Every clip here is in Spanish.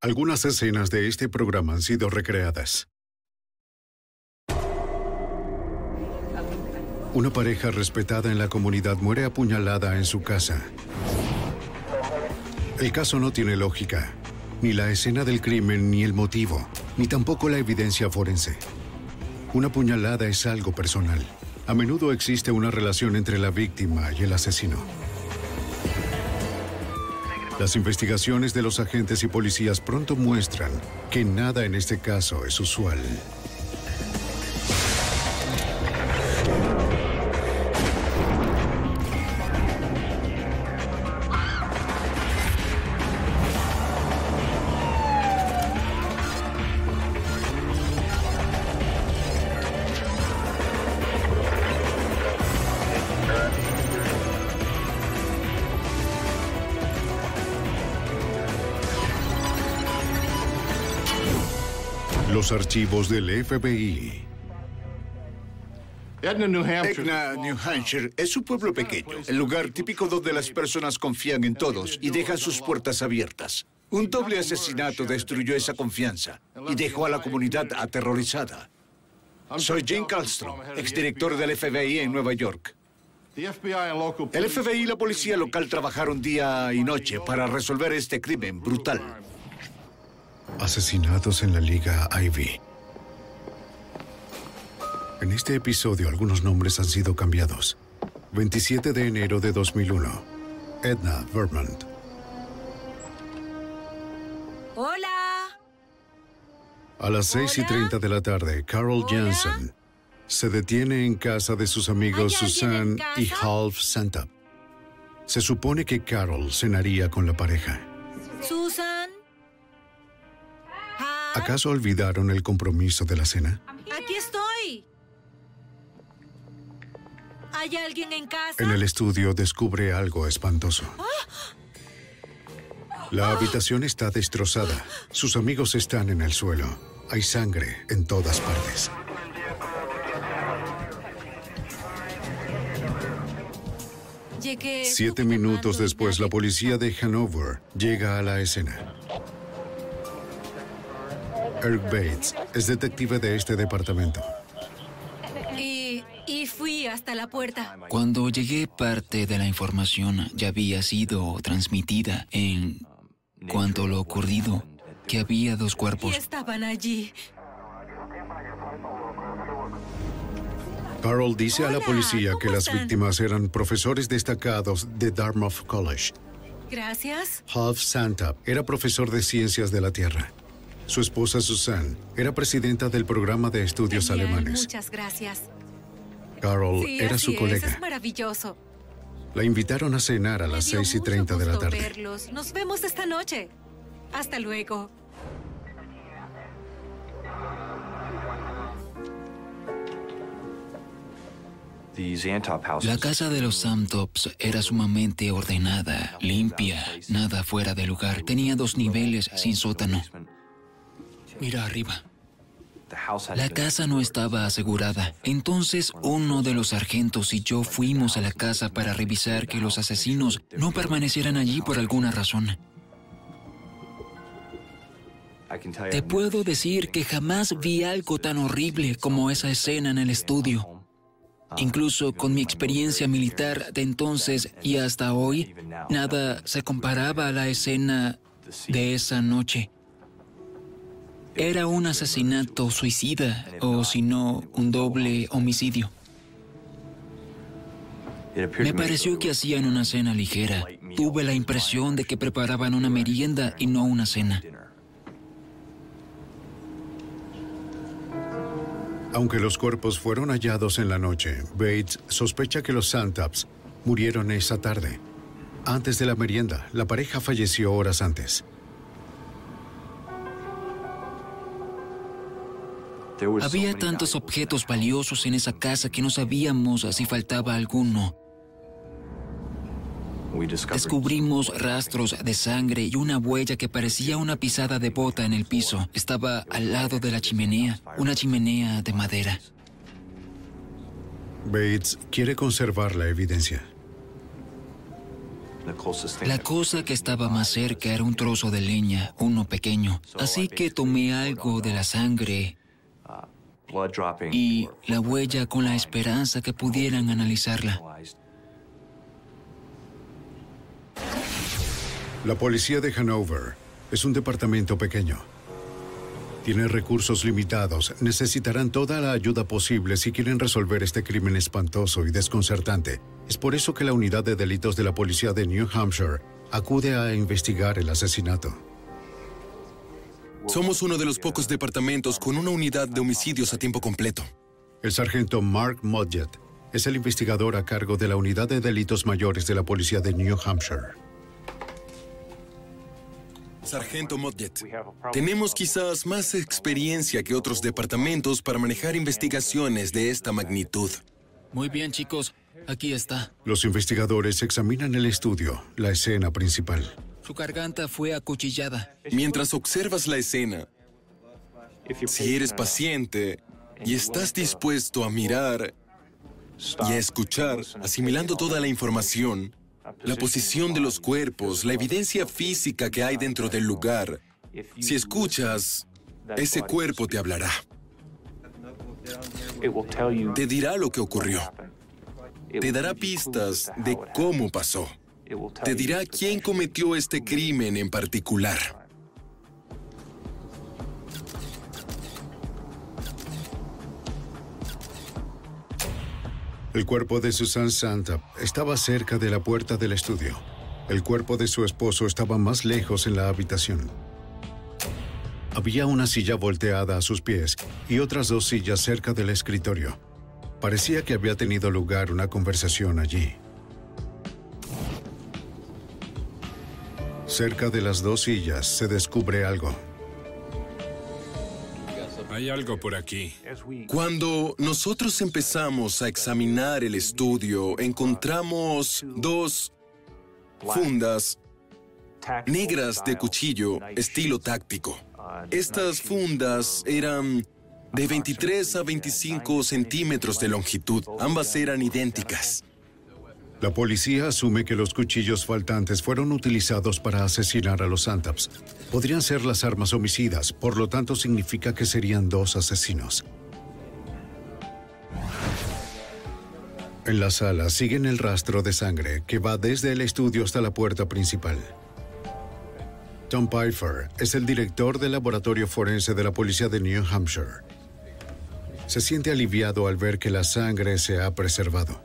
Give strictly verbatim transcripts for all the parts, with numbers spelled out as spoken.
Algunas escenas de este programa han sido recreadas. Una pareja respetada en la comunidad muere apuñalada en su casa. El caso no tiene lógica. Ni la escena del crimen, ni el motivo, ni tampoco la evidencia forense. Una puñalada es algo personal. A menudo existe una relación entre la víctima y el asesino. Las investigaciones de los agentes y policías pronto muestran que nada en este caso es usual. Los archivos del F B I. Etna, New Hampshire, es un pueblo pequeño, el lugar típico donde las personas confían en todos y dejan sus puertas abiertas. Un doble asesinato destruyó esa confianza y dejó a la comunidad aterrorizada. Soy Jim Kallstrom, exdirector del F B I en Nueva York. El F B I y la policía local trabajaron día y noche para resolver este crimen brutal. Asesinatos en la Liga Ivy. En este episodio, algunos nombres han sido cambiados. veintisiete de enero de dos mil uno. Edna Vermont. ¡Hola! A las seis y treinta de la tarde, Carol ¿Hola? Jansen se detiene en casa de sus amigos ¿Hay alguien en Susan y casa? Half Santap. Se supone que Carol cenaría con la pareja. ¿Susan? ¿Ah? ¿Acaso olvidaron el compromiso de la cena? ¡Aquí estoy! ¿Hay alguien en casa? En el estudio descubre algo espantoso. La habitación está destrozada. Sus amigos están en el suelo. Hay sangre en todas partes. Llegué Siete no minutos llamando y después, la nadie policía de Hanover llega a la escena. Eric Bates es detective de este departamento. Y, y fui hasta la puerta. Cuando llegué, parte de la información ya había sido transmitida en cuanto a lo ocurrido, que había dos Y cuerpos. estaban allí. Carol dice a la Hola, policía ¿cómo que las están? víctimas eran profesores destacados de Dartmouth College. Gracias. Half Santap era profesor de ciencias de la Tierra. Su esposa Susan era presidenta del programa de estudios Genial, alemanes. Muchas gracias. Carol Sí, era así su es, colega. es maravilloso. La invitaron a cenar a Me las dio seis y mucho treinta de la gusto tarde. verlos. Nos vemos esta noche. Hasta luego. La casa de los Samtops era sumamente ordenada, limpia, nada fuera de lugar. Tenía dos niveles sin sótano. Mira arriba. La casa no estaba asegurada. Entonces, uno de los sargentos y yo fuimos a la casa para revisar que los asesinos no permanecieran allí por alguna razón. Te puedo decir que jamás vi algo tan horrible como esa escena en el estudio. Incluso con mi experiencia militar de entonces y hasta hoy, nada se comparaba a la escena de esa noche. Era un asesinato suicida, o si no, un doble homicidio. Me pareció que hacían una cena ligera. Tuve la impresión de que preparaban una merienda y no una cena. Aunque los cuerpos fueron hallados en la noche, Bates sospecha que los Santaps murieron esa tarde. Antes de la merienda, la pareja falleció horas antes. Había tantos objetos valiosos en esa casa que no sabíamos si faltaba alguno. Descubrimos rastros de sangre y una huella que parecía una pisada de bota en el piso. Estaba al lado de la chimenea, una chimenea de madera. Bates quiere conservar la evidencia. La cosa que estaba más cerca era un trozo de leña, uno pequeño. Así que tomé algo de la sangre y la huella con la esperanza que pudieran analizarla. La policía de Hanover es un departamento pequeño. Tiene recursos limitados. Necesitarán toda la ayuda posible si quieren resolver este crimen espantoso y desconcertante. Es por eso que la unidad de delitos de la policía de New Hampshire acude a investigar el asesinato. Somos uno de los pocos departamentos con una unidad de homicidios a tiempo completo. El sargento Mark Modjet es el investigador a cargo de la unidad de delitos mayores de la policía de New Hampshire. Sargento Modjet, tenemos quizás más experiencia que otros departamentos para manejar investigaciones de esta magnitud. Muy bien, chicos. Aquí está. Los investigadores examinan el estudio, la escena principal. Su garganta fue acuchillada. Mientras observas la escena, si eres paciente y estás dispuesto a mirar y a escuchar, asimilando toda la información, la posición de los cuerpos, la evidencia física que hay dentro del lugar, si escuchas, ese cuerpo te hablará. Te dirá lo que ocurrió. Te dará pistas de cómo pasó. Te dirá quién cometió este crimen en particular. El cuerpo de Susan Santap estaba cerca de la puerta del estudio. El cuerpo de su esposo estaba más lejos en la habitación. Había una silla volteada a sus pies y otras dos sillas cerca del escritorio. Parecía que había tenido lugar una conversación allí. Cerca de las dos sillas se descubre algo. Hay algo por aquí. Cuando nosotros empezamos a examinar el estudio, encontramos dos fundas negras de cuchillo estilo táctico. Estas fundas eran de veintitrés a veinticinco centímetros de longitud. Ambas eran idénticas. La policía asume que los cuchillos faltantes fueron utilizados para asesinar a los Santaps. Podrían ser las armas homicidas, por lo tanto significa que serían dos asesinos. En la sala siguen el rastro de sangre que va desde el estudio hasta la puerta principal. Tom Pfeiffer es el director del laboratorio forense de la policía de New Hampshire. Se siente aliviado al ver que la sangre se ha preservado.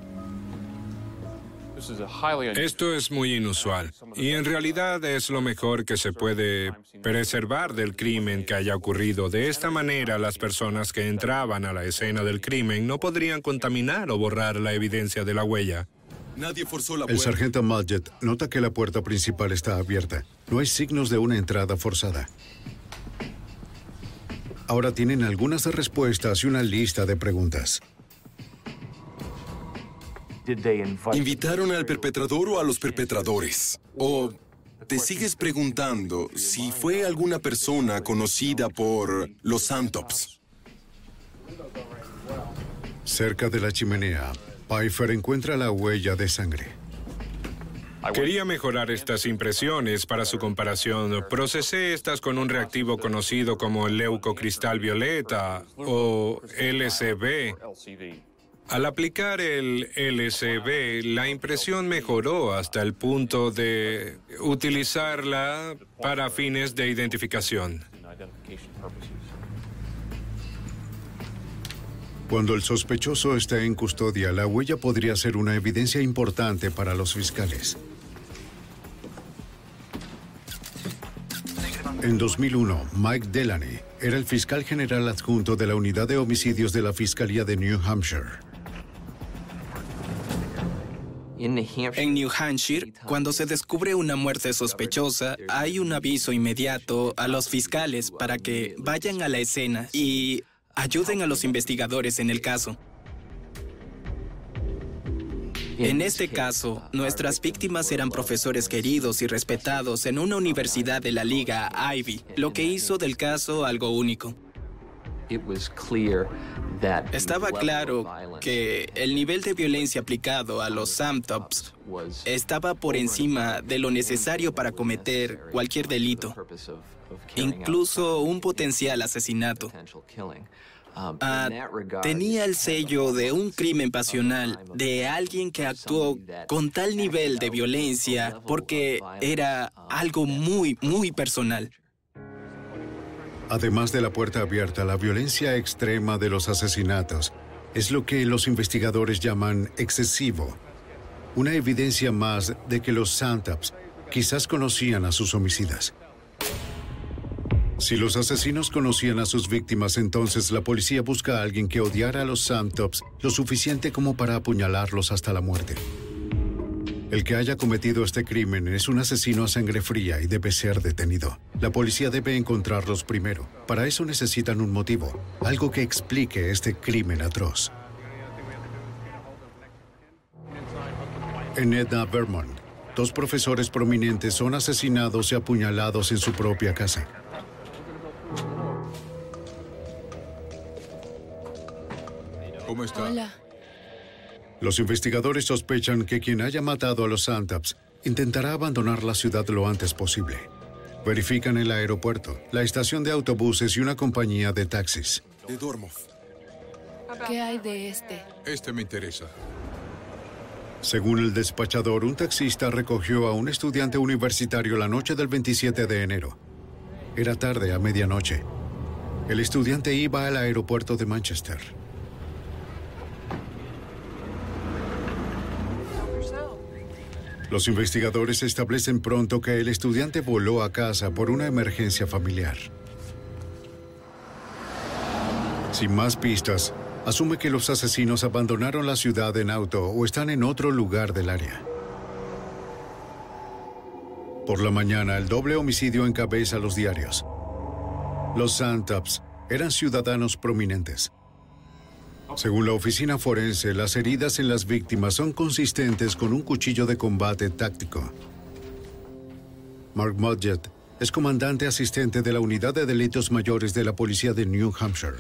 Esto es muy inusual y en realidad es lo mejor que se puede preservar del crimen que haya ocurrido. De esta manera, las personas que entraban a la escena del crimen no podrían contaminar o borrar la evidencia de la huella. Nadie forzó la El puerta. sargento Modjet nota que la puerta principal está abierta. No hay signos de una entrada forzada. Ahora tienen algunas respuestas y una lista de preguntas. ¿Invitaron al perpetrador o a los perpetradores? ¿O te sigues preguntando si fue alguna persona conocida por los Santaps? Cerca de la chimenea, Pfeiffer encuentra la huella de sangre. Quería mejorar estas impresiones para su comparación. Procesé estas con un reactivo conocido como leucocristal violeta o L C B. Al aplicar el L C B, la impresión mejoró hasta el punto de utilizarla para fines de identificación. Cuando el sospechoso está en custodia, la huella podría ser una evidencia importante para los fiscales. En dos mil uno, Mike Delaney era el fiscal general adjunto de la unidad de homicidios de la Fiscalía de New Hampshire. En New Hampshire, cuando se descubre una muerte sospechosa, hay un aviso inmediato a los fiscales para que vayan a la escena y ayuden a los investigadores en el caso. En este caso, nuestras víctimas eran profesores queridos y respetados en una universidad de la Liga Ivy, lo que hizo del caso algo único. Estaba claro que el nivel de violencia aplicado a los Samtops estaba por encima de lo necesario para cometer cualquier delito, incluso un potencial asesinato. Ah, tenía el sello de un crimen pasional, de alguien que actuó con tal nivel de violencia porque era algo muy, muy personal. Además de la puerta abierta, la violencia extrema de los asesinatos es lo que los investigadores llaman excesivo. Una evidencia más de que los Samtops quizás conocían a sus homicidas. Si los asesinos conocían a sus víctimas, entonces la policía busca a alguien que odiara a los Samtops lo suficiente como para apuñalarlos hasta la muerte. El que haya cometido este crimen es un asesino a sangre fría y debe ser detenido. La policía debe encontrarlos primero. Para eso necesitan un motivo, algo que explique este crimen atroz. En Edna, Vermont, dos profesores prominentes son asesinados y apuñalados en su propia casa. ¿Cómo está? Hola. Los investigadores sospechan que quien haya matado a los Samtops intentará abandonar la ciudad lo antes posible. Verifican el aeropuerto, la estación de autobuses y una compañía de taxis. De Dormov. ¿Qué hay de este? Este me interesa. Según el despachador, un taxista recogió a un estudiante universitario la noche del veintisiete de enero. Era tarde, a medianoche. El estudiante iba al aeropuerto de Manchester. Los investigadores establecen pronto que el estudiante voló a casa por una emergencia familiar. Sin más pistas, asume que los asesinos abandonaron la ciudad en auto o están en otro lugar del área. Por la mañana, el doble homicidio encabeza los diarios. Los Samtops eran ciudadanos prominentes. Según la oficina forense, las heridas en las víctimas son consistentes con un cuchillo de combate táctico. Mark Mudgett es comandante asistente de la Unidad de Delitos Mayores de la Policía de New Hampshire.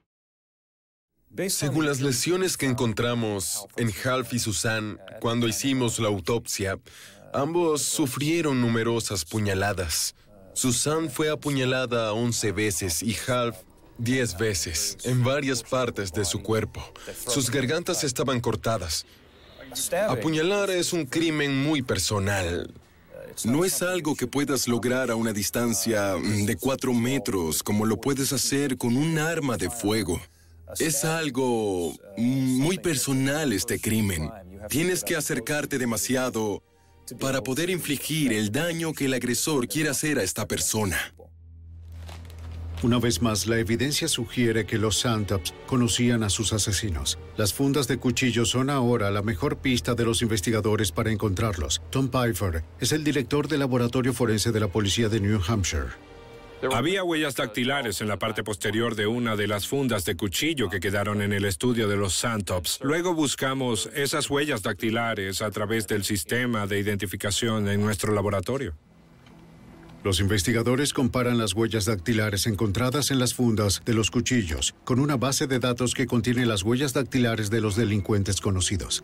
Según las lesiones que encontramos en Half y Susan cuando hicimos la autopsia, ambos sufrieron numerosas puñaladas. Susan fue apuñalada once veces y Half diez veces, en varias partes de su cuerpo. Sus gargantas estaban cortadas. Apuñalar es un crimen muy personal. No es algo que puedas lograr a una distancia de cuatro metros, como lo puedes hacer con un arma de fuego. Es algo muy personal este crimen. Tienes que acercarte demasiado para poder infligir el daño que el agresor quiere hacer a esta persona. Una vez más, la evidencia sugiere que los Samtops conocían a sus asesinos. Las fundas de cuchillos son ahora la mejor pista de los investigadores para encontrarlos. Tom Pfeiffer es el director del laboratorio forense de la policía de New Hampshire. Había huellas dactilares en la parte posterior de una de las fundas de cuchillo que quedaron en el estudio de los Samtops. Luego buscamos esas huellas dactilares a través del sistema de identificación en nuestro laboratorio. Los investigadores comparan las huellas dactilares encontradas en las fundas de los cuchillos con una base de datos que contiene las huellas dactilares de los delincuentes conocidos.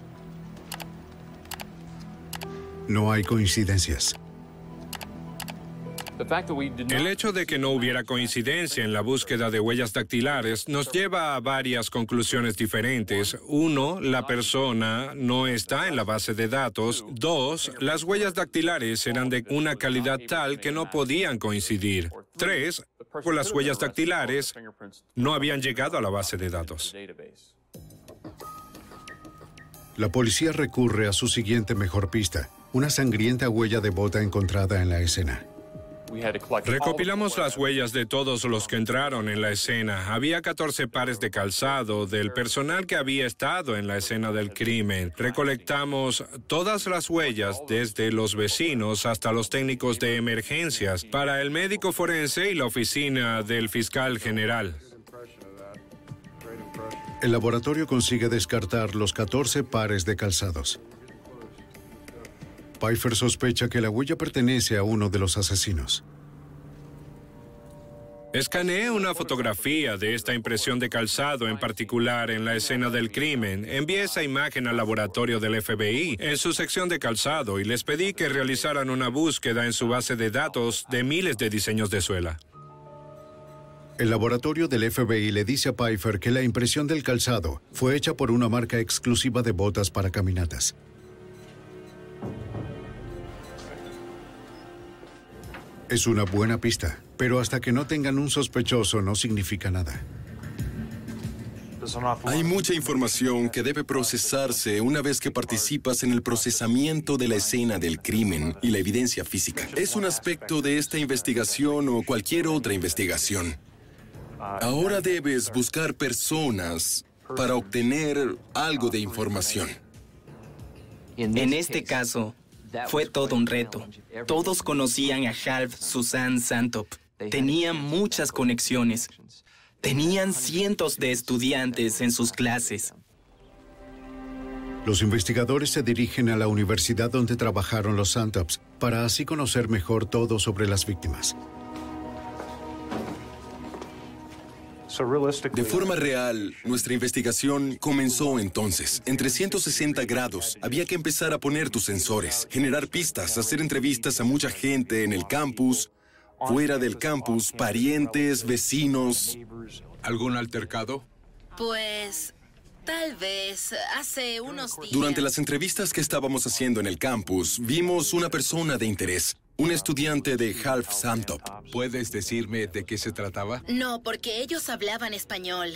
No hay coincidencias. El hecho de que no hubiera coincidencia en la búsqueda de huellas dactilares nos lleva a varias conclusiones diferentes. Uno, la persona no está en la base de datos. Dos, las huellas dactilares eran de una calidad tal que no podían coincidir. Tres, por las huellas dactilares no habían llegado a la base de datos. La policía recurre a su siguiente mejor pista, una sangrienta huella de bota encontrada en la escena. Recopilamos las huellas de todos los que entraron en la escena. Había catorce pares de calzado del personal que había estado en la escena del crimen. Recolectamos todas las huellas, desde los vecinos hasta los técnicos de emergencias, para el médico forense y la oficina del fiscal general. El laboratorio consigue descartar los catorce pares de calzados. Pfeiffer sospecha que la huella pertenece a uno de los asesinos. Escaneé una fotografía de esta impresión de calzado en particular en la escena del crimen. Envié esa imagen al laboratorio del F B I en su sección de calzado y les pedí que realizaran una búsqueda en su base de datos de miles de diseños de suela. El laboratorio del F B I le dice a Pfeiffer que la impresión del calzado fue hecha por una marca exclusiva de botas para caminatas. Es una buena pista, pero hasta que no tengan un sospechoso no significa nada. Hay mucha información que debe procesarse una vez que participas en el procesamiento de la escena del crimen y la evidencia física. Es un aspecto de esta investigación o cualquier otra investigación. Ahora debes buscar personas para obtener algo de información. En este caso, fue todo un reto. Todos conocían a Half Suzanne Santop. Tenían muchas conexiones. Tenían cientos de estudiantes en sus clases. Los investigadores se dirigen a la universidad donde trabajaron los Santops para así conocer mejor todo sobre las víctimas. De forma real, nuestra investigación comenzó entonces. En trescientos sesenta grados, había que empezar a poner tus sensores, generar pistas, hacer entrevistas a mucha gente en el campus, fuera del campus, parientes, vecinos. ¿Algún altercado? Pues, tal vez hace unos días. Durante las entrevistas que estábamos haciendo en el campus, vimos una persona de interés. Un estudiante de Half Santop. ¿Puedes decirme de qué se trataba? No, porque ellos hablaban español.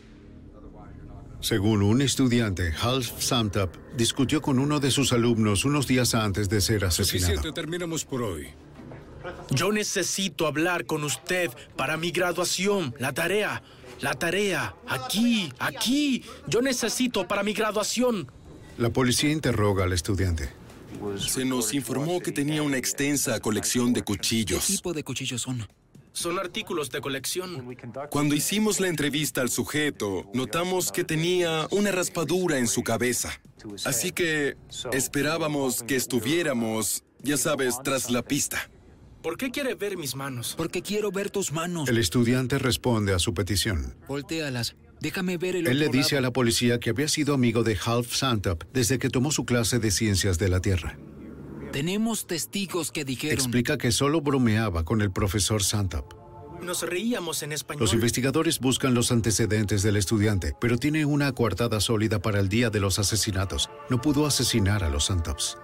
Según un estudiante, Half Santop discutió con uno de sus alumnos unos días antes de ser asesinado. Suficiente, terminamos por hoy. Yo necesito hablar con usted para mi graduación. La tarea, la tarea. Aquí, aquí. Yo necesito para mi graduación. La policía interroga al estudiante. Se nos informó que tenía una extensa colección de cuchillos. ¿Qué tipo de cuchillos son? Son artículos de colección. Cuando hicimos la entrevista al sujeto, notamos que tenía una raspadura en su cabeza. Así que esperábamos que estuviéramos, ya sabes, tras la pista. ¿Por qué quiere ver mis manos? Porque quiero ver tus manos. El estudiante responde a su petición. Voltéalas. Déjame ver el Él le otro dice lado. a la policía que había sido amigo de Half Santop desde que tomó su clase de ciencias de la Tierra. Tenemos testigos que dijeron... Explica que solo bromeaba con el profesor Santop. Nos reíamos en español. Los investigadores buscan los antecedentes del estudiante, pero tiene una coartada sólida para el día de los asesinatos. No pudo asesinar a los Santops.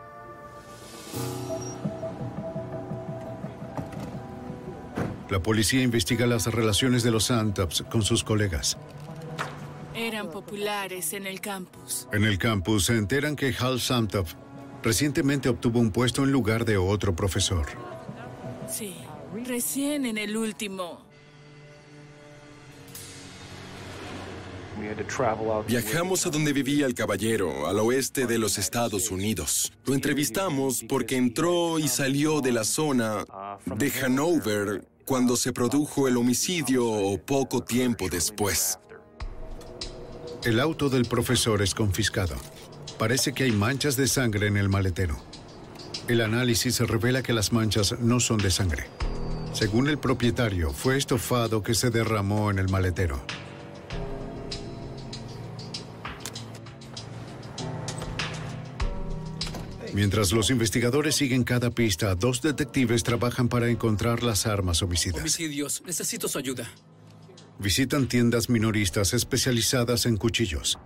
La policía investiga las relaciones de los Santops con sus colegas. Eran populares en el campus. En el campus se enteran que Hal Santop recientemente obtuvo un puesto en lugar de otro profesor. Sí, recién en el último. Viajamos a donde vivía el caballero, al oeste de los Estados Unidos. Lo entrevistamos porque entró y salió de la zona de Hanover cuando se produjo el homicidio o poco tiempo después. El auto del profesor es confiscado. Parece que hay manchas de sangre en el maletero. El análisis revela que las manchas no son de sangre. Según el propietario, fue estofado que se derramó en el maletero. Mientras los investigadores siguen cada pista, dos detectives trabajan para encontrar las armas homicidas. Homicidios, necesito su ayuda. Visitan tiendas minoristas especializadas en cuchillos.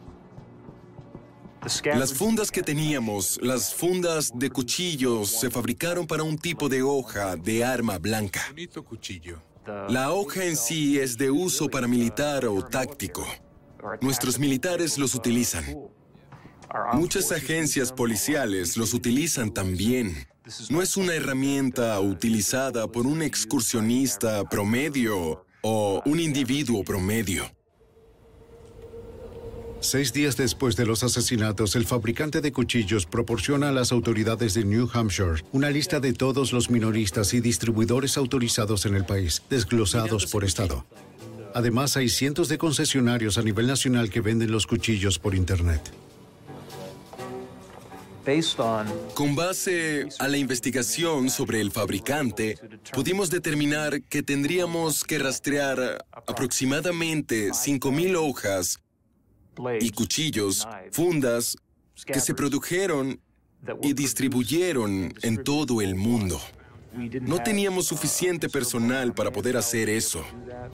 Las fundas que teníamos, las fundas de cuchillos, se fabricaron para un tipo de hoja de arma blanca. Bonito cuchillo. La hoja en sí es de uso paramilitar o táctico. Nuestros militares los utilizan. Muchas agencias policiales los utilizan también. No es una herramienta utilizada por un excursionista promedio o un individuo promedio. Seis días después de los asesinatos, el fabricante de cuchillos proporciona a las autoridades de New Hampshire una lista de todos los minoristas y distribuidores autorizados en el país, desglosados por estado. Además, hay cientos de concesionarios a nivel nacional que venden los cuchillos por Internet. Con base a la investigación sobre el fabricante, pudimos determinar que tendríamos que rastrear aproximadamente cinco mil hojas y cuchillos, fundas, que se produjeron y distribuyeron en todo el mundo. No teníamos suficiente personal para poder hacer eso.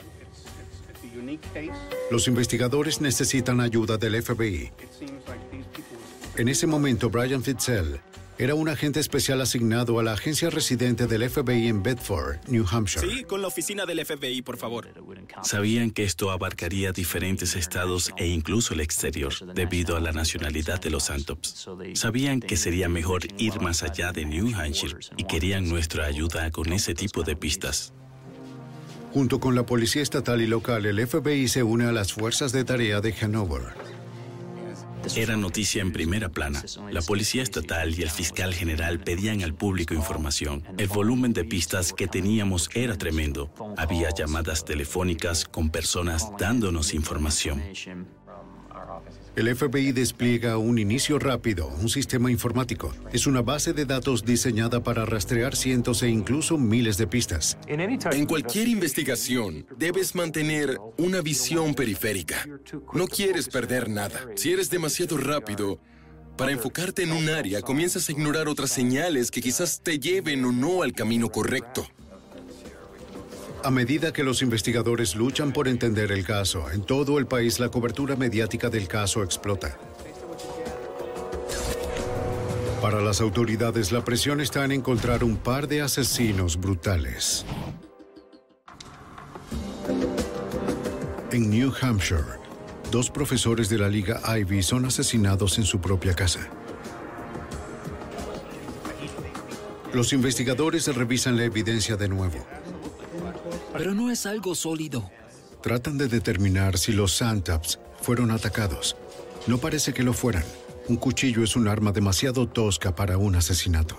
Los investigadores necesitan ayuda del F B I. En ese momento, Brian Fitzell era un agente especial asignado a la agencia residente del F B I en Bedford, New Hampshire. Sí, con la oficina del F B I, por favor. Sabían que esto abarcaría diferentes estados e incluso el exterior, debido a la nacionalidad de los Santops. Sabían que sería mejor ir más allá de New Hampshire y querían nuestra ayuda con ese tipo de pistas. Junto con la policía estatal y local, el F B I se une a las fuerzas de tarea de Hanover. Era noticia en primera plana. La policía estatal y el fiscal general pedían al público información. El volumen de pistas que teníamos era tremendo. Había llamadas telefónicas con personas dándonos información. El F B I despliega un inicio rápido, un sistema informático. Es una base de datos diseñada para rastrear cientos e incluso miles de pistas. En cualquier investigación, debes mantener una visión periférica. No quieres perder nada. Si eres demasiado rápido para enfocarte en un área, comienzas a ignorar otras señales que quizás te lleven o no al camino correcto. A medida que los investigadores luchan por entender el caso, en todo el país la cobertura mediática del caso explota. Para las autoridades, la presión está en encontrar un par de asesinos brutales. En New Hampshire, dos profesores de la Liga Ivy son asesinados en su propia casa. Los investigadores revisan la evidencia de nuevo. Pero no es algo sólido. Tratan de determinar si los Santops fueron atacados. No parece que lo fueran. Un cuchillo es un arma demasiado tosca para un asesinato.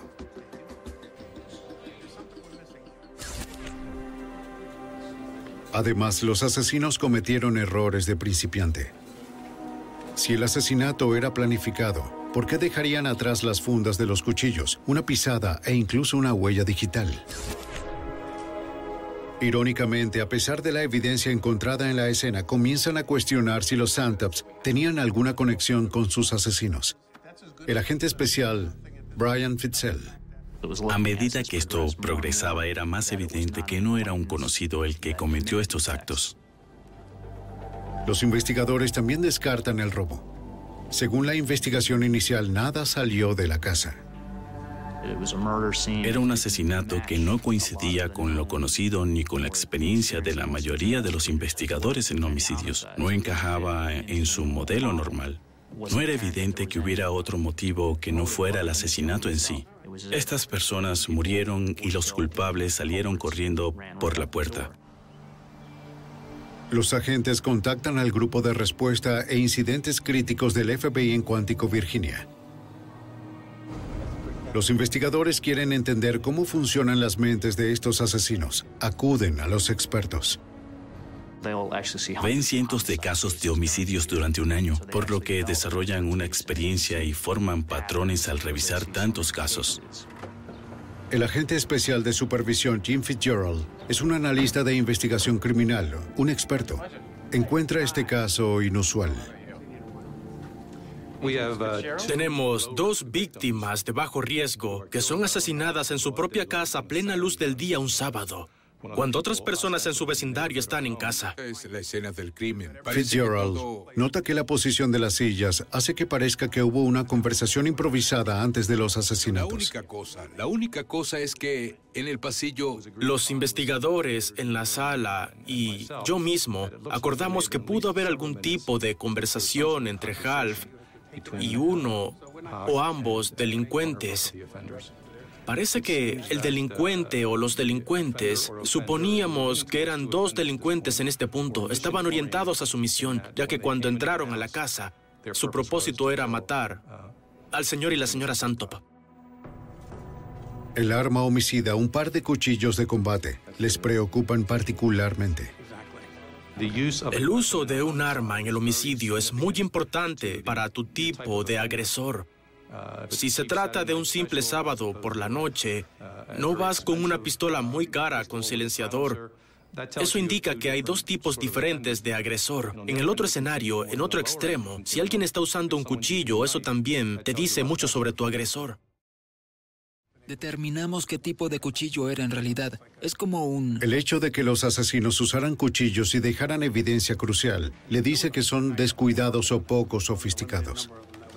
Además, los asesinos cometieron errores de principiante. Si el asesinato era planificado, ¿por qué dejarían atrás las fundas de los cuchillos, una pisada e incluso una huella digital? Irónicamente, a pesar de la evidencia encontrada en la escena, comienzan a cuestionar si los Santops tenían alguna conexión con sus asesinos. El agente especial, Brian Fitzell. A medida que esto progresaba, era más evidente que no era un conocido el que cometió estos actos. Los investigadores también descartan el robo. Según la investigación inicial, nada salió de la casa. Era un asesinato que no coincidía con lo conocido ni con la experiencia de la mayoría de los investigadores en homicidios. No encajaba en su modelo normal. No era evidente que hubiera otro motivo que no fuera el asesinato en sí. Estas personas murieron y los culpables salieron corriendo por la puerta. Los agentes contactan al grupo de respuesta e incidentes críticos del F B I en Quantico, Virginia. Los investigadores quieren entender cómo funcionan las mentes de estos asesinos. Acuden a los expertos. Ven cientos de casos de homicidios durante un año, por lo que desarrollan una experiencia y forman patrones al revisar tantos casos. El agente especial de supervisión Jim Fitzgerald es un analista de investigación criminal, un experto. Encuentra este caso inusual. Tenemos dos víctimas de bajo riesgo que son asesinadas en su propia casa a plena luz del día un sábado, cuando otras personas en su vecindario están en casa. Es la escena del crimen. Fitzgerald nota que la posición de las sillas hace que parezca que hubo una conversación improvisada antes de los asesinatos. La única cosa, la única cosa es que en el pasillo... Los investigadores en la sala y yo mismo acordamos que pudo haber algún tipo de conversación entre Half y uno o ambos delincuentes. Parece que el delincuente o los delincuentes, suponíamos que eran dos delincuentes en este punto, estaban orientados a su misión, ya que cuando entraron a la casa, su propósito era matar al señor y la señora Santop. El arma homicida, un par de cuchillos de combate, les preocupan particularmente. El uso de un arma en el homicidio es muy importante para tu tipo de agresor. Si se trata de un simple sábado por la noche, no vas con una pistola muy cara con silenciador. Eso indica que hay dos tipos diferentes de agresor. En el otro escenario, en otro extremo, si alguien está usando un cuchillo, eso también te dice mucho sobre tu agresor. Determinamos qué tipo de cuchillo era en realidad. Es como un... El hecho de que los asesinos usaran cuchillos y dejaran evidencia crucial le dice que son descuidados o poco sofisticados.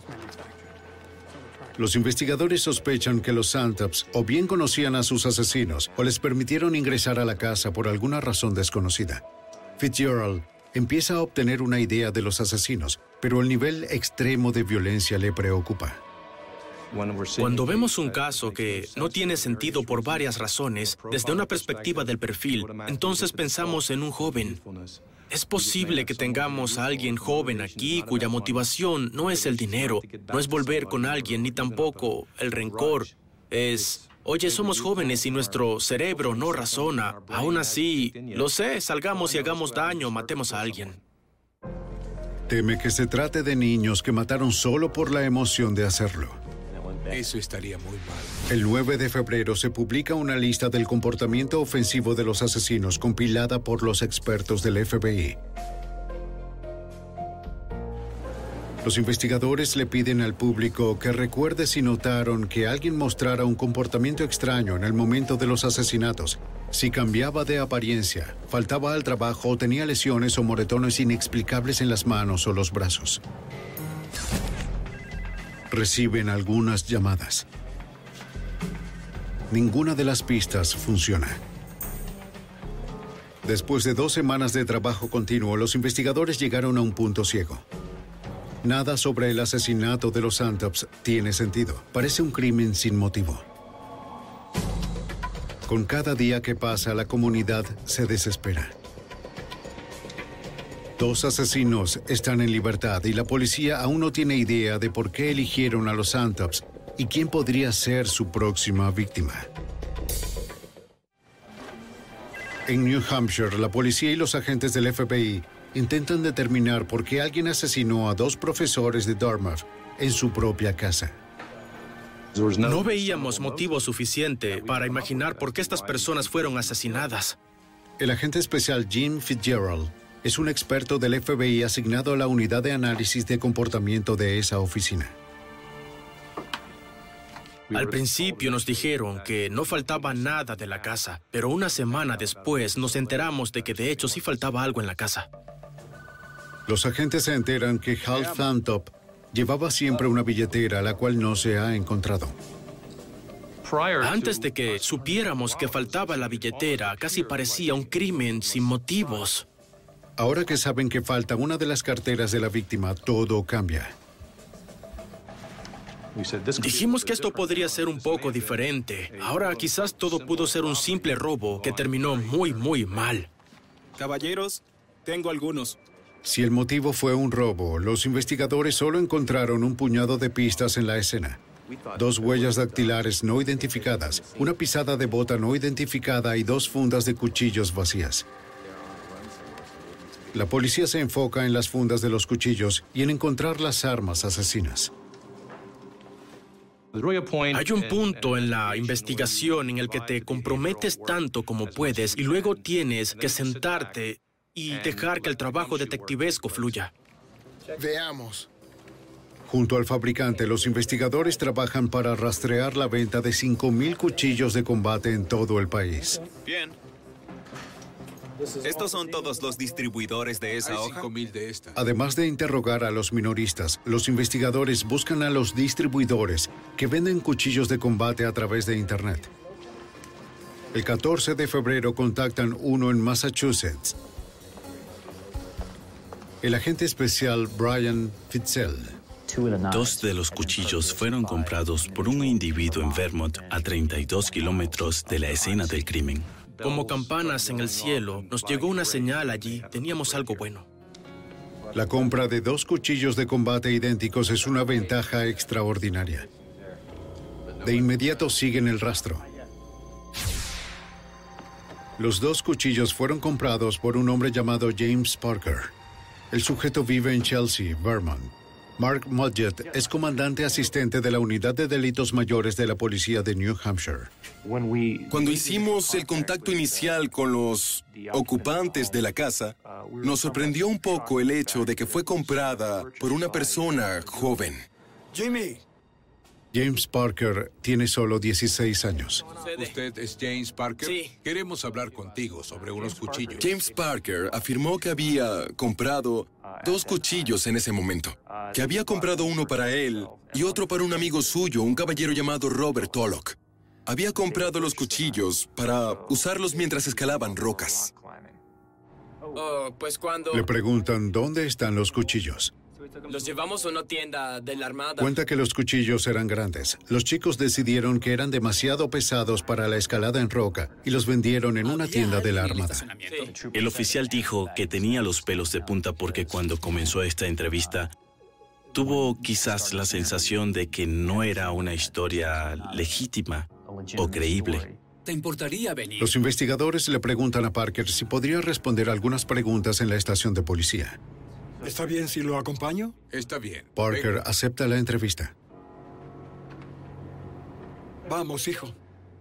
Los investigadores sospechan que los Santaps o bien conocían a sus asesinos o les permitieron ingresar a la casa por alguna razón desconocida. Fitzgerald empieza a obtener una idea de los asesinos, pero el nivel extremo de violencia le preocupa. Cuando vemos un caso que no tiene sentido por varias razones, desde una perspectiva del perfil, entonces pensamos en un joven. Es posible que tengamos a alguien joven aquí cuya motivación no es el dinero, no es volver con alguien, ni tampoco el rencor. Es, oye, somos jóvenes y nuestro cerebro no razona. Aún así, lo sé, salgamos y hagamos daño, matemos a alguien. Teme que se trate de niños que mataron solo por la emoción de hacerlo. Eso estaría muy mal. El nueve de febrero se publica una lista del comportamiento ofensivo de los asesinos compilada por los expertos del F B I. Los investigadores le piden al público que recuerde si notaron que alguien mostrara un comportamiento extraño en el momento de los asesinatos, si cambiaba de apariencia, faltaba al trabajo o tenía lesiones o moretones inexplicables en las manos o los brazos. Reciben algunas llamadas. Ninguna de las pistas funciona. Después de dos semanas de trabajo continuo, los investigadores llegaron a un punto ciego. Nada sobre el asesinato de los Santaps tiene sentido. Parece un crimen sin motivo. Con cada día que pasa, la comunidad se desespera. Dos asesinos están en libertad y la policía aún no tiene idea de por qué eligieron a los Santaps y quién podría ser su próxima víctima. En New Hampshire, la policía y los agentes del F B I intentan determinar por qué alguien asesinó a dos profesores de Dartmouth en su propia casa. No veíamos motivo suficiente para imaginar por qué estas personas fueron asesinadas. El agente especial Jim Fitzgerald es un experto del F B I asignado a la unidad de análisis de comportamiento de esa oficina. Al principio nos dijeron que no faltaba nada de la casa, pero una semana después nos enteramos de que de hecho sí faltaba algo en la casa. Los agentes se enteran que Hal Santop llevaba siempre una billetera, la cual no se ha encontrado. Antes de que supiéramos que faltaba la billetera, casi parecía un crimen sin motivos. Ahora que saben que falta una de las carteras de la víctima, todo cambia. Dijimos que esto podría ser un poco diferente. Ahora quizás todo pudo ser un simple robo que terminó muy, muy mal. Caballeros, tengo algunos. Si el motivo fue un robo, los investigadores solo encontraron un puñado de pistas en la escena. Dos huellas dactilares no identificadas, una pisada de bota no identificada y dos fundas de cuchillos vacías. La policía se enfoca en las fundas de los cuchillos y en encontrar las armas asesinas. Hay un punto en la investigación en el que te comprometes tanto como puedes y luego tienes que sentarte y dejar que el trabajo detectivesco fluya. Veamos. Junto al fabricante, los investigadores trabajan para rastrear la venta de cinco mil cuchillos de combate en todo el país. Bien. ¿Estos son todos los distribuidores de esa hoja? cinco mil de esta. Además de interrogar a los minoristas, los investigadores buscan a los distribuidores que venden cuchillos de combate a través de Internet. El catorce de febrero contactan uno en Massachusetts. El agente especial Brian Fitzel. Dos de los cuchillos fueron comprados por un individuo en Vermont a treinta y dos kilómetros de la escena del crimen. Como campanas en el cielo, nos llegó una señal allí. Teníamos algo bueno. La compra de dos cuchillos de combate idénticos es una ventaja extraordinaria. De inmediato siguen el rastro. Los dos cuchillos fueron comprados por un hombre llamado James Parker. El sujeto vive en Chelsea, Vermont. Mark Mudgett es comandante asistente de la Unidad de Delitos Mayores de la Policía de New Hampshire. Cuando hicimos el contacto inicial con los ocupantes de la casa, nos sorprendió un poco el hecho de que fue comprada por una persona joven. Jimmy. James Parker tiene solo dieciséis años. ¿Usted es James Parker? Sí. Queremos hablar contigo sobre unos cuchillos. James Parker afirmó que había comprado dos cuchillos en ese momento, que había comprado uno para él y otro para un amigo suyo, un caballero llamado Robert Tulloch. Había comprado los cuchillos para usarlos mientras escalaban rocas. Oh, pues cuando Le preguntan dónde están los cuchillos. los llevamos a una tienda de la Armada. Cuenta que los cuchillos eran grandes. Los chicos decidieron que eran demasiado pesados para la escalada en roca y los vendieron en una tienda de la Armada. El oficial dijo que tenía los pelos de punta porque cuando comenzó esta entrevista, tuvo quizás la sensación de que no era una historia legítima o creíble. ¿Te importaría venir? Los investigadores le preguntan a Parker si podría responder algunas preguntas en la estación de policía. ¿Está bien si lo acompaño? Está bien. Parker Venga. acepta la entrevista. Vamos, hijo.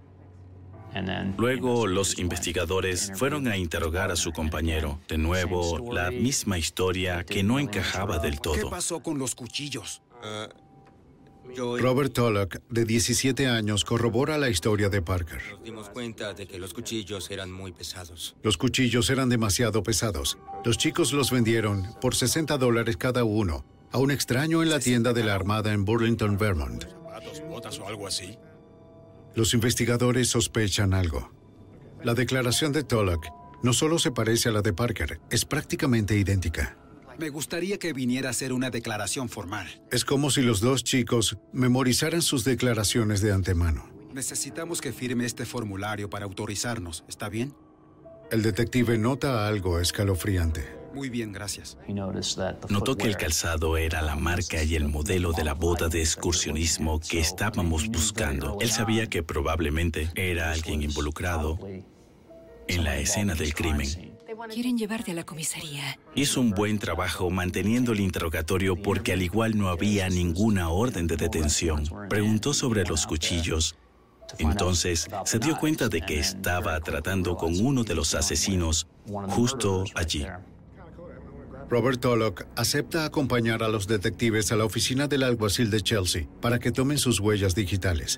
Luego los investigadores fueron a interrogar a su compañero. De nuevo, la misma historia que no encajaba del ¿Qué todo. pasó con los cuchillos? Robert Tulloch, de diecisiete años, corrobora la historia de Parker. Nos dimos cuenta de que los cuchillos eran muy pesados. Los cuchillos eran demasiado pesados. Los chicos los vendieron por sesenta dólares cada uno a un extraño en la tienda de la Armada en Burlington, Vermont. ¿Zapatos, botas o algo así? Los investigadores sospechan algo. La declaración de Tulloch no solo se parece a la de Parker, es prácticamente idéntica. Me gustaría que viniera a hacer una declaración formal. Es como si los dos chicos memorizaran sus declaraciones de antemano. Necesitamos que firme este formulario para autorizarnos, ¿está bien? El detective nota algo escalofriante. Muy bien, gracias. Notó que el calzado era la marca y el modelo de la bota de excursionismo que estábamos buscando. Él sabía que probablemente era alguien involucrado en la escena del crimen. Quieren llevarte a la comisaría. Hizo un buen trabajo manteniendo el interrogatorio porque al igual no había ninguna orden de detención. Preguntó sobre los cuchillos. Entonces se dio cuenta de que estaba tratando con uno de los asesinos justo allí. Robert Tulloch acepta acompañar a los detectives a la oficina del alguacil de Chelsea para que tomen sus huellas digitales.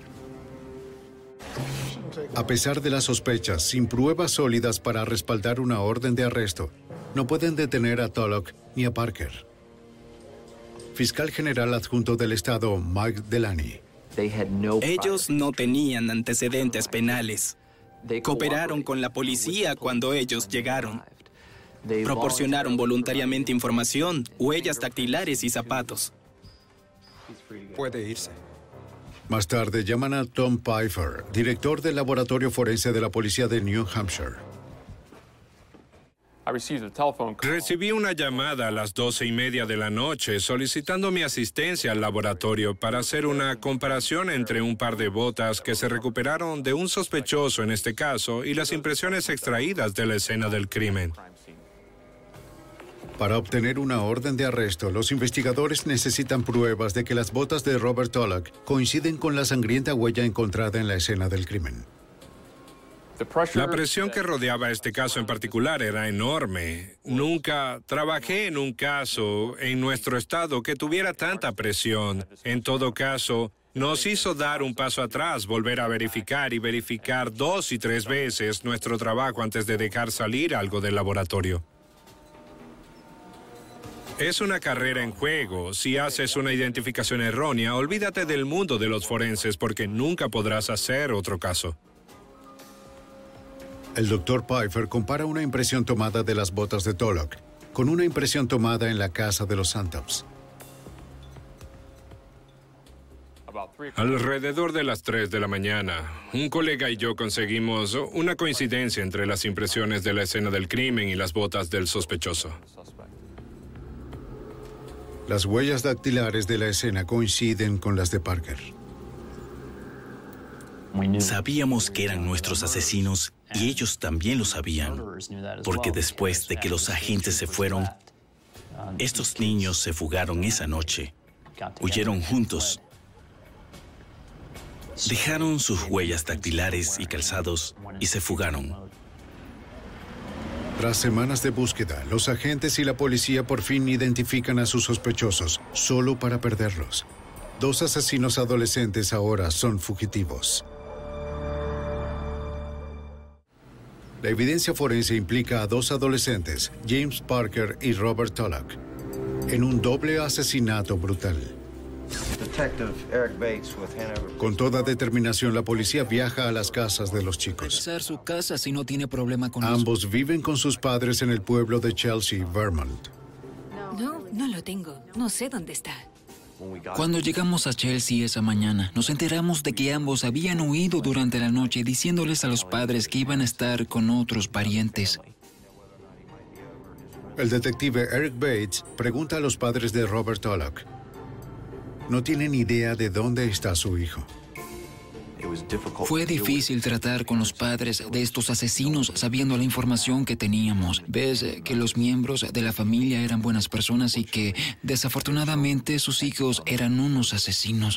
A pesar de las sospechas, sin pruebas sólidas para respaldar una orden de arresto, no pueden detener a Tulloch ni a Parker. Fiscal General Adjunto del Estado, Mike Delaney. Ellos no tenían antecedentes penales. Cooperaron con la policía cuando ellos llegaron. Proporcionaron voluntariamente información, huellas dactilares y zapatos. Puede irse. Más tarde llaman a Tom Pfeiffer, director del laboratorio forense de la policía de New Hampshire. Recibí una llamada a las doce y media de la noche solicitando mi asistencia al laboratorio para hacer una comparación entre un par de botas que se recuperaron de un sospechoso en este caso y las impresiones extraídas de la escena del crimen. Para obtener una orden de arresto, los investigadores necesitan pruebas de que las botas de Robert Tulloch coinciden con la sangrienta huella encontrada en la escena del crimen. La presión que rodeaba este caso en particular era enorme. Nunca trabajé en un caso en nuestro estado que tuviera tanta presión. En todo caso, nos hizo dar un paso atrás, volver a verificar y verificar dos y tres veces nuestro trabajo antes de dejar salir algo del laboratorio. Es una carrera en juego. Si haces una identificación errónea, olvídate del mundo de los forenses porque nunca podrás hacer otro caso. El doctor Pfeiffer compara una impresión tomada de las botas de Tulloch con una impresión tomada en la casa de los Santops. Alrededor de las tres de la mañana, un colega y yo conseguimos una coincidencia entre las impresiones de la escena del crimen y las botas del sospechoso. Las huellas dactilares de la escena coinciden con las de Parker. Sabíamos que eran nuestros asesinos y ellos también lo sabían, porque después de que los agentes se fueron, Estos niños se fugaron esa noche. Huyeron juntos. Dejaron sus huellas dactilares y calzados y se fugaron. Tras semanas de búsqueda, los agentes y la policía por fin identifican a sus sospechosos, solo para perderlos. Dos asesinos adolescentes ahora son fugitivos. La evidencia forense implica a dos adolescentes, James Parker y Robert Tulloch, en un doble asesinato brutal. Con toda determinación, la policía viaja a las casas de los chicos. Su casa si no tiene problema con Ambos eso. viven con sus padres en el pueblo de Chelsea, Vermont. No, no lo tengo. No sé dónde está. Cuando llegamos a Chelsea esa mañana, nos enteramos de que ambos habían huido durante la noche diciéndoles a los padres que iban a estar con otros parientes. El detective Eric Bates pregunta a los padres de Robert Tulloch. No tienen idea de dónde está su hijo. Fue difícil tratar con los padres de estos asesinos sabiendo la información que teníamos. Ves que los miembros de la familia eran buenas personas y que, desafortunadamente, sus hijos eran unos asesinos.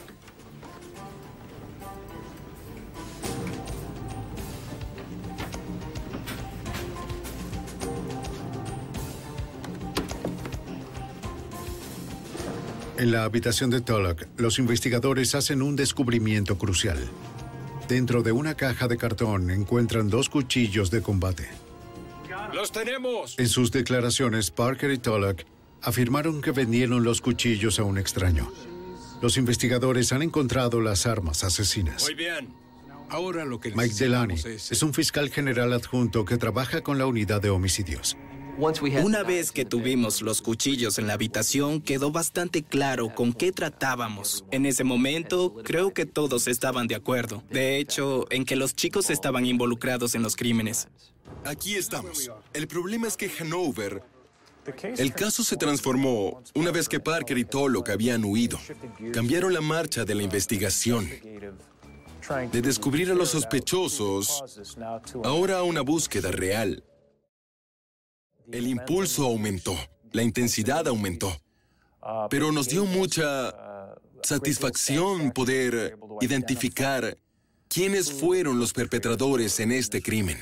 En la habitación de Tulloch, los investigadores hacen un descubrimiento crucial. Dentro de una caja de cartón encuentran dos cuchillos de combate. ¡Los tenemos! En sus declaraciones, Parker y Tulloch afirmaron que vendieron los cuchillos a un extraño. Los investigadores han encontrado las armas asesinas. Muy bien. Ahora lo que Mike Delaney necesitamos es... es un fiscal general adjunto que trabaja con la unidad de homicidios. Una vez que tuvimos los cuchillos en la habitación, quedó bastante claro con qué tratábamos. En ese momento, creo que todos estaban de acuerdo. De hecho, en que los chicos estaban involucrados en los crímenes. Aquí estamos. El problema es que Hanover... El caso se transformó una vez que Parker y Tulloch habían huido. Cambiaron la marcha de la investigación. De descubrir a los sospechosos, ahora a una búsqueda real. El impulso aumentó, la intensidad aumentó, pero nos dio mucha satisfacción poder identificar quiénes fueron los perpetradores en este crimen.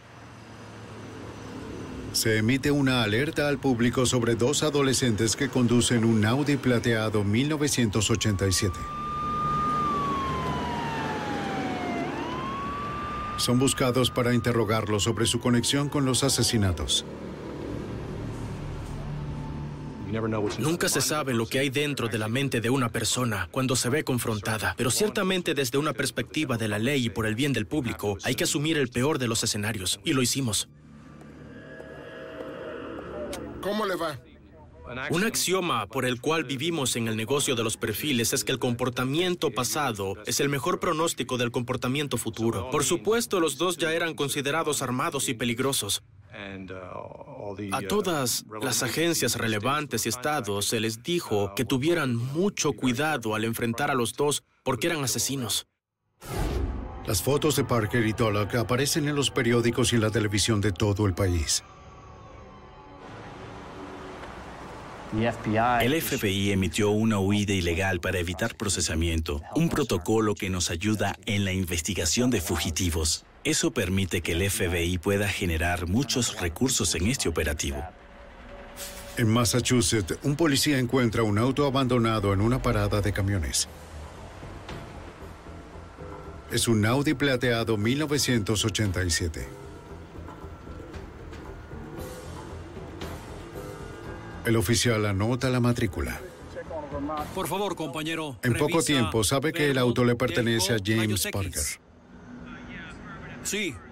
Se emite una alerta al público sobre dos adolescentes que conducen un Audi plateado mil novecientos ochenta y siete. Son buscados para interrogarlos sobre su conexión con los asesinatos. Nunca se sabe lo que hay dentro de la mente de una persona cuando se ve confrontada, pero ciertamente desde una perspectiva de la ley y por el bien del público, hay que asumir el peor de los escenarios, y lo hicimos. ¿Cómo le va? Un axioma por el cual vivimos en el negocio de los perfiles es que el comportamiento pasado es el mejor pronóstico del comportamiento futuro. Por supuesto, los dos ya eran considerados armados y peligrosos. A todas las agencias relevantes y estados se les dijo que tuvieran mucho cuidado al enfrentar a los dos porque eran asesinos. Las fotos de Parker y Tulloch aparecen en los periódicos y en la televisión de todo el país. El F B I emitió una huida ilegal para evitar procesamiento, un protocolo que nos ayuda en la investigación de fugitivos. Eso permite que el F B I pueda generar muchos recursos en este operativo. En Massachusetts, un policía encuentra un auto abandonado en una parada de camiones. Es un Audi plateado mil novecientos ochenta y siete. El oficial anota la matrícula. Por favor, compañero. En poco revisa tiempo sabe que el auto le pertenece a James Parker. Sí.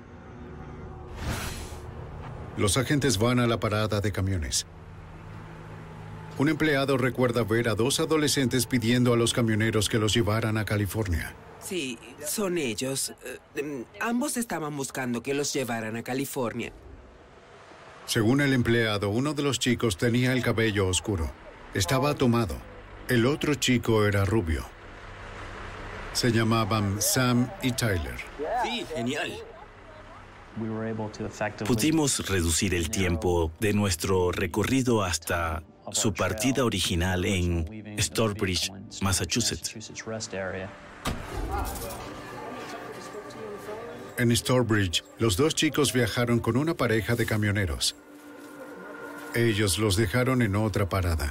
Los agentes van a la parada de camiones. Un empleado recuerda ver a dos adolescentes pidiendo a los camioneros que los llevaran a California. Sí, son ellos. Eh, ambos estaban buscando que los llevaran a California. Según el empleado, uno de los chicos tenía el cabello oscuro. Estaba tomado. El otro chico era rubio. Se llamaban Sam y Tyler. Sí, genial. Pudimos reducir el tiempo de nuestro recorrido hasta su partida original en Storebridge, Massachusetts. En Storebridge, los dos chicos viajaron con una pareja de camioneros. Ellos los dejaron en otra parada.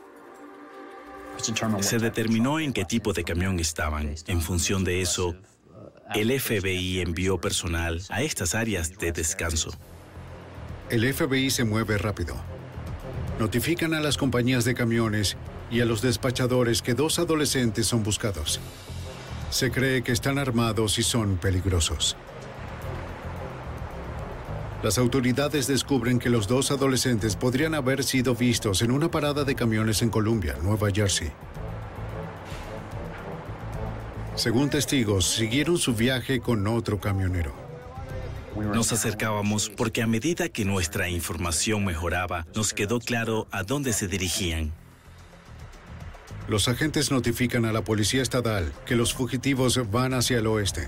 Se determinó en qué tipo de camión estaban. En función de eso, el F B I envió personal a estas áreas de descanso. El F B I se mueve rápido. Notifican a las compañías de camiones y a los despachadores que dos adolescentes son buscados. Se cree que están armados y son peligrosos. Las autoridades descubren que los dos adolescentes podrían haber sido vistos en una parada de camiones en Columbia, Nueva Jersey. Según testigos, siguieron su viaje con otro camionero. Nos acercábamos porque a medida que nuestra información mejoraba, nos quedó claro a dónde se dirigían. Los agentes notifican a la policía estatal que los fugitivos van hacia el oeste.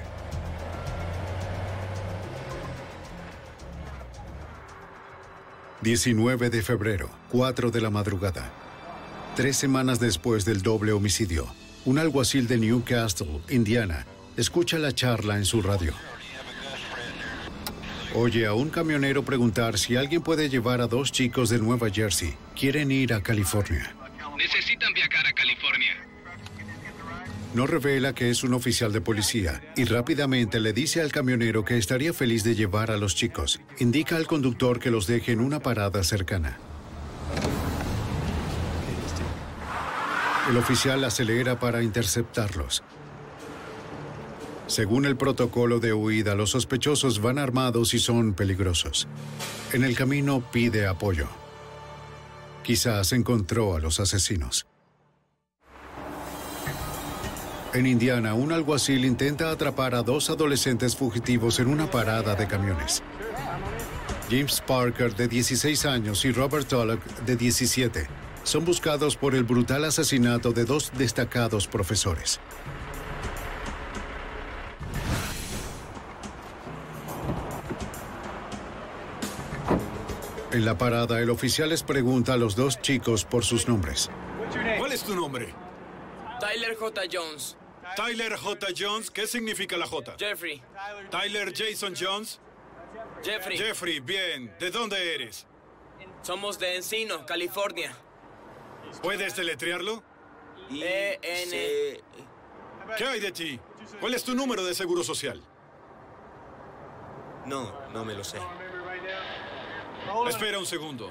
diecinueve de febrero, cuatro de la madrugada. Tres semanas después del doble homicidio, un alguacil de Newcastle, Indiana, escucha la charla en su radio. Oye a un camionero preguntar si alguien puede llevar a dos chicos de Nueva Jersey. Quieren ir a California. Necesitan viajar a California. No revela que es un oficial de policía y rápidamente le dice al camionero que estaría feliz de llevar a los chicos. Indica al conductor que los deje en una parada cercana. El oficial acelera para interceptarlos. Según el protocolo de huida, los sospechosos van armados y son peligrosos. En el camino pide apoyo. Quizás encontró a los asesinos. En Indiana, un alguacil intenta atrapar a dos adolescentes fugitivos en una parada de camiones. James Parker, de dieciséis años, y Robert Tullock, de diecisiete, son buscados por el brutal asesinato de dos destacados profesores. En la parada, el oficial les pregunta a los dos chicos por sus nombres. ¿Cuál es tu nombre? Tyler J. Jones. Tyler J. Jones, ¿qué significa la J? Jeffrey. Tyler Jason Jones. Jeffrey. Jeffrey, bien. ¿De dónde eres? Somos de Encino, California. ¿Puedes deletrearlo? E N ¿Qué hay de ti? ¿Cuál es tu número de seguro social? No, no me lo sé. Espera un segundo.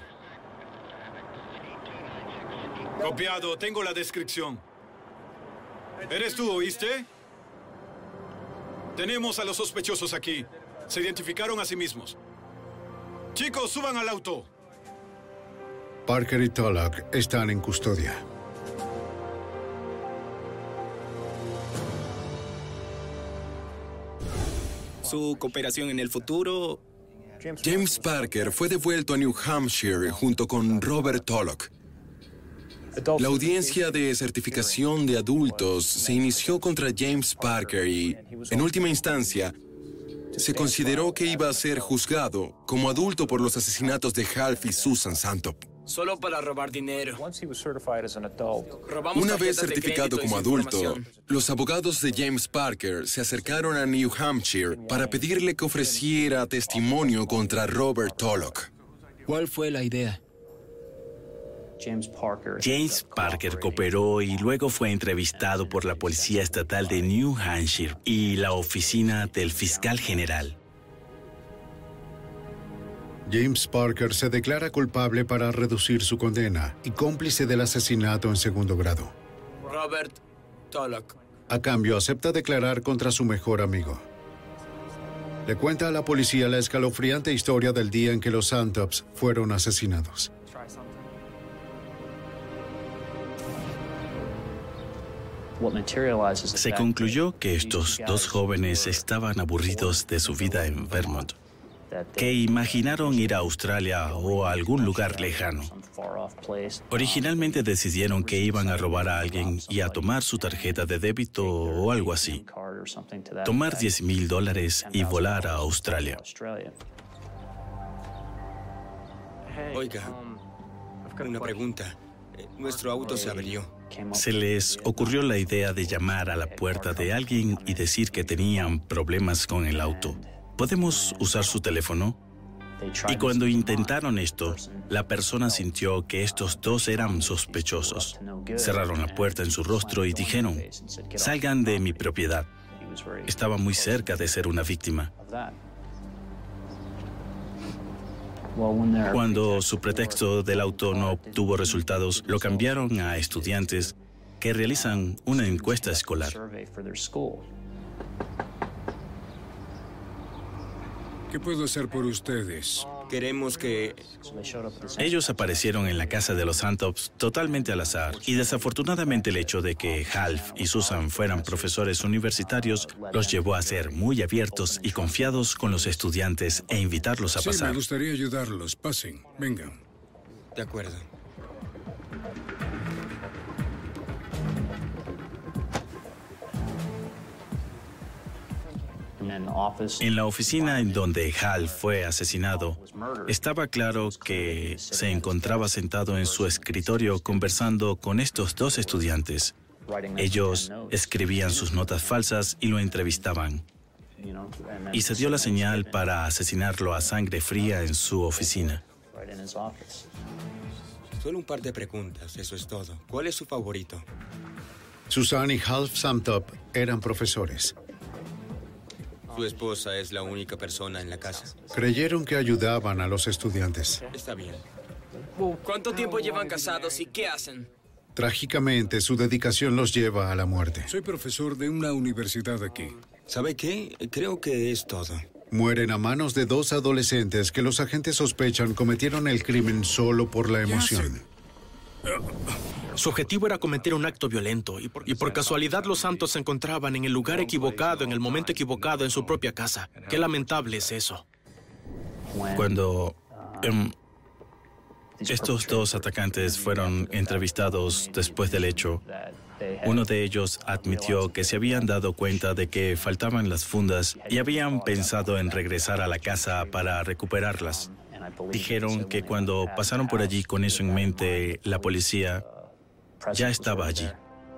Copiado, tengo la descripción. ¿Eres tú, oíste? Tenemos a los sospechosos aquí. Se identificaron a sí mismos. Chicos, suban al auto. Parker y Tullock están en custodia. Su cooperación en el futuro... James Parker fue devuelto a New Hampshire junto con Robert Tullock. La audiencia de certificación de adultos se inició contra James Parker y, en última instancia, se consideró que iba a ser juzgado como adulto por los asesinatos de Half y Susan Santop. Solo para robar dinero. Una vez certificado como adulto, los abogados de James Parker se acercaron a New Hampshire para pedirle que ofreciera testimonio contra Robert Tullock. ¿Cuál fue la idea? James Parker cooperó y luego fue entrevistado por la Policía Estatal de New Hampshire y la oficina del fiscal general. James Parker se declara culpable para reducir su condena y cómplice del asesinato en segundo grado. Robert Tullock. A cambio, acepta declarar contra su mejor amigo. Le cuenta a la policía la escalofriante historia del día en que los Santops fueron asesinados. Se concluyó que estos dos jóvenes estaban aburridos de su vida en Vermont, que imaginaron ir a Australia o a algún lugar lejano. Originalmente decidieron que iban a robar a alguien y a tomar su tarjeta de débito o algo así. tomar diez mil dólares y volar a Australia. Oiga, una pregunta. Nuestro auto se averió. Se les ocurrió la idea de llamar a la puerta de alguien y decir que tenían problemas con el auto. ¿Podemos usar su teléfono? Y cuando intentaron esto, la persona sintió que estos dos eran sospechosos. Cerraron la puerta en su rostro y dijeron, salgan de mi propiedad. Estaba muy cerca de ser una víctima. Cuando su pretexto del auto no obtuvo resultados, lo cambiaron a estudiantes que realizan una encuesta escolar. ¿Qué puedo hacer por ustedes? Queremos que... Ellos aparecieron en la casa de los Santops totalmente al azar, y desafortunadamente el hecho de que Half y Susan fueran profesores universitarios los llevó a ser muy abiertos y confiados con los estudiantes e invitarlos a sí, pasar. Me gustaría ayudarlos. Pasen, vengan. De acuerdo. En la oficina en donde Hal fue asesinado, estaba claro que se encontraba sentado en su escritorio conversando con estos dos estudiantes. Ellos escribían sus notas falsas y lo entrevistaban. Y se dio la señal para asesinarlo a sangre fría en su oficina. Solo un par de preguntas, eso es todo. ¿Cuál es su favorito? Susan y Half Samtop eran profesores. Su esposa es la única persona en la casa. Creyeron que ayudaban a los estudiantes. Está bien. ¿Cuánto tiempo llevan casados y qué hacen? Trágicamente, su dedicación los lleva a la muerte. Soy profesor de una universidad aquí. ¿Sabe qué? Creo que es todo. Mueren a manos de dos adolescentes que los agentes sospechan cometieron el crimen solo por la emoción. Su objetivo era cometer un acto violento y por, y por casualidad los Santos se encontraban en el lugar equivocado, en el momento equivocado, en su propia casa. Qué lamentable es eso. Cuando um, estos dos atacantes fueron entrevistados después del hecho, uno de ellos admitió que se habían dado cuenta de que faltaban las fundas y habían pensado en regresar a la casa para recuperarlas. Dijeron que cuando pasaron por allí con eso en mente, la policía ya estaba allí.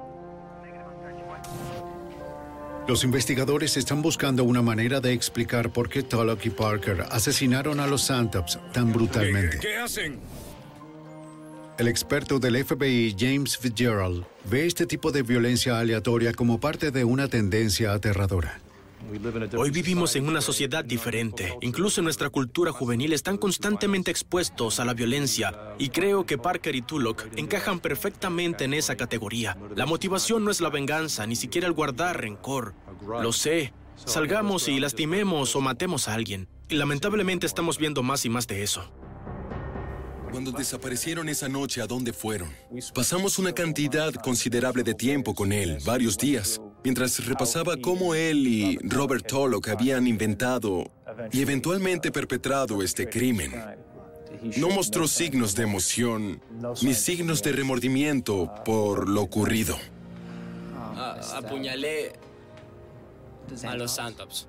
Los investigadores están buscando una manera de explicar por qué Tulloch y Parker asesinaron a los Santops tan brutalmente. ¿Qué, qué hacen? El experto del F B I, James Fitzgerald, ve este tipo de violencia aleatoria como parte de una tendencia aterradora. Hoy vivimos en una sociedad diferente. Incluso en nuestra cultura juvenil están constantemente expuestos a la violencia y creo que Parker y Tulloch encajan perfectamente en esa categoría. La motivación no es la venganza, ni siquiera el guardar rencor. Lo sé. Salgamos y lastimemos o matemos a alguien. Y lamentablemente estamos viendo más y más de eso. Cuando desaparecieron esa noche, ¿a dónde fueron? Pasamos una cantidad considerable de tiempo con él, varios días, mientras repasaba cómo él y Robert Tulloch habían inventado y eventualmente perpetrado este crimen. No mostró signos de emoción ni signos de remordimiento por lo ocurrido. A- apuñalé a los Santops.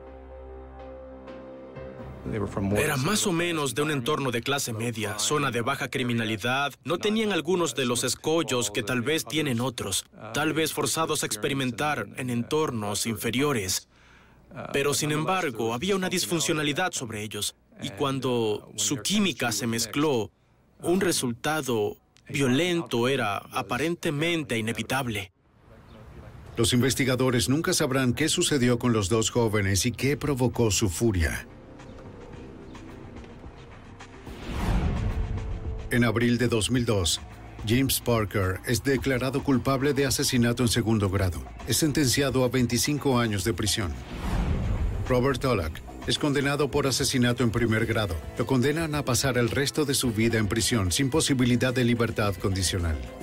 Eran más o menos de un entorno de clase media, zona de baja criminalidad. No tenían algunos de los escollos que tal vez tienen otros, tal vez forzados a experimentar en entornos inferiores. Pero sin embargo, había una disfuncionalidad sobre ellos. Y cuando su química se mezcló, un resultado violento era aparentemente inevitable. Los investigadores nunca sabrán qué sucedió con los dos jóvenes y qué provocó su furia. En abril de dos mil dos, James Parker es declarado culpable de asesinato en segundo grado. Es sentenciado a veinticinco años de prisión. Robert Tulloch es condenado por asesinato en primer grado. Lo condenan a pasar el resto de su vida en prisión sin posibilidad de libertad condicional.